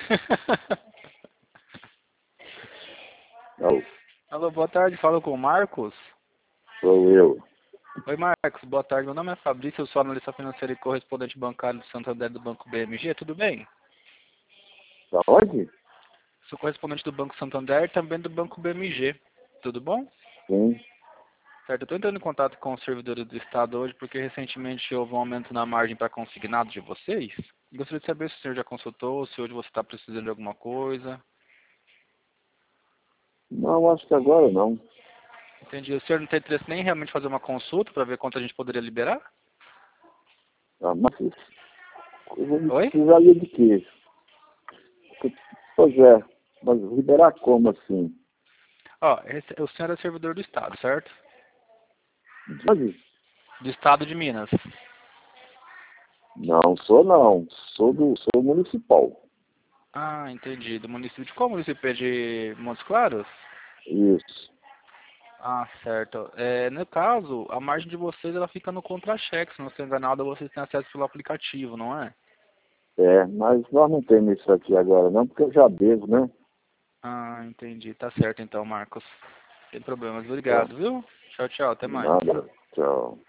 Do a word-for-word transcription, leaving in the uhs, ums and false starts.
Alô, Alô, boa tarde, falo com o Marcos. sou eu. Oi, Marcos, boa tarde. Meu nome é Fabrício, eu sou analista financeiro e correspondente bancário do Santander do Banco B M G, tudo bem? Da onde? Sou correspondente do Banco Santander e também do Banco B M G, tudo bom? Sim. Certo, eu estou entrando em contato com os servidores do Estado hoje porque recentemente houve um aumento na margem para consignado de vocês. Gostaria de saber se o senhor já consultou, se hoje você está precisando de alguma coisa. Não, acho que agora não. Entendi. O senhor não tem interesse nem em realmente fazer uma consulta para ver quanto a gente poderia liberar? Ah, mas eu vou Oi? precisaria de quê? Pois é, mas liberar como assim? Ó, esse- o senhor é servidor do Estado, certo? De onde? Do Estado de Minas. Não, sou não. Sou do sou municipal. Ah, entendi. Do município de qual município? É de Montes Claros? Isso. Ah, certo. É, no caso, a margem de vocês ela fica no contra-cheque. Se não estou enganado, vocês têm acesso pelo aplicativo, não é? É, mas nós não temos isso aqui agora não, porque eu já devo, né? Ah, entendi. Tá certo então, Marcos. Sem problemas. Tá. Obrigado, viu? Tchau, tchau. Até mais. Nada. Tchau.